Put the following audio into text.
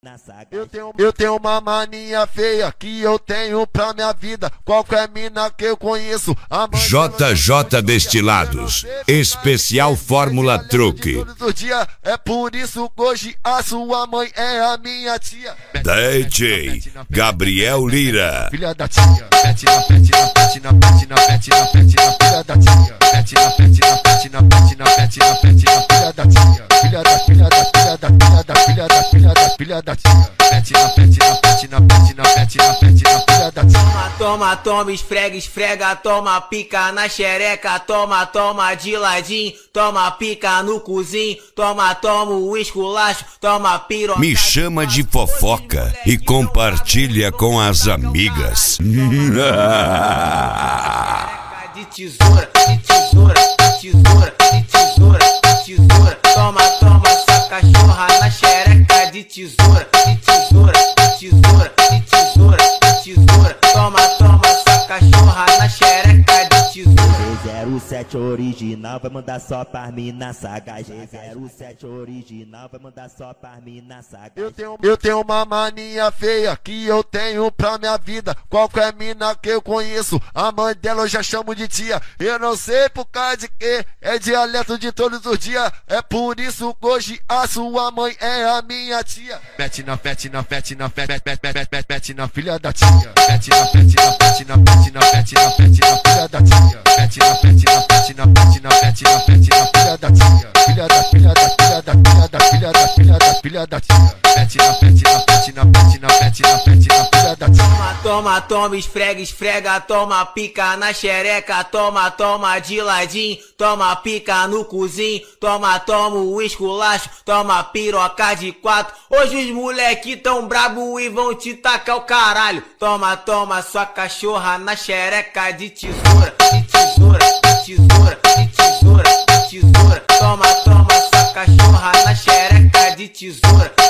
Eu tenho uma mania feia que eu tenho pra minha vida. Qualquer mina que eu conheço, JJ Destilados, especial Fórmula Truque. Todos os dias, é por isso que hoje a sua mãe é a minha tia. DJ Gabriel Lira. Filha da tia, pete na pete na pete na pete na pete na pete na filha da tia, pete na pete na pete na pete na pete na pete na filha da tia, filha da filha da filha da filha da filha da filha da filha da tia, pete na pete na pete na pete na pete na pete na filha da tia. Toma, toma, esfrega, esfrega, toma pica na xereca, toma, toma de ladinho, toma pica no cozinho, toma, toma o esculacho, toma piroca. Me chama de fofoca e compartilha com as amigas. De tesoura, de tesoura, de tesoura, de tesoura, de tesoura, toma, toma essa cachorra na xereca de tesoura, de tesoura, de tesoura, de tesoura, de tesoura, toma, toma essa cachorra na xereca de tesoura. 07 original vai mandar só pra mina sagagem. 07 original vai mandar só pra mina sagagem. Eu tenho uma mania feia que eu tenho pra minha vida. Qualquer mina que eu conheço, a mãe dela eu já chamo de tia. Eu não sei por causa de que é dialeto de todos os dias. É por isso que hoje a sua mãe é a minha tia. Pete na pete na pete na pete pete pete na filha da tia. Pete na pete na pete na pete na pete na pete na filha da tia. Pete na pete na pete na pete na pete na pete na filha da tia. Filha da filha da filha da filha da filha da filha da filha da tia. Pete na pete na pete na pete na pete na pete na filha da tia. Toma, toma, toma, esfrega, esfrega, toma pica na xereca, toma, toma de ladinho, toma pica no cozinho, toma, toma o esculacho, toma piroca de 4. Hoje os moleque tão brabo e vão te tacar o caralho. Toma, toma sua cachorra na xereca de tesoura, de tesoura, de tesoura, de tesoura, de tesoura, toma, toma sua cachorra na xereca de tesoura.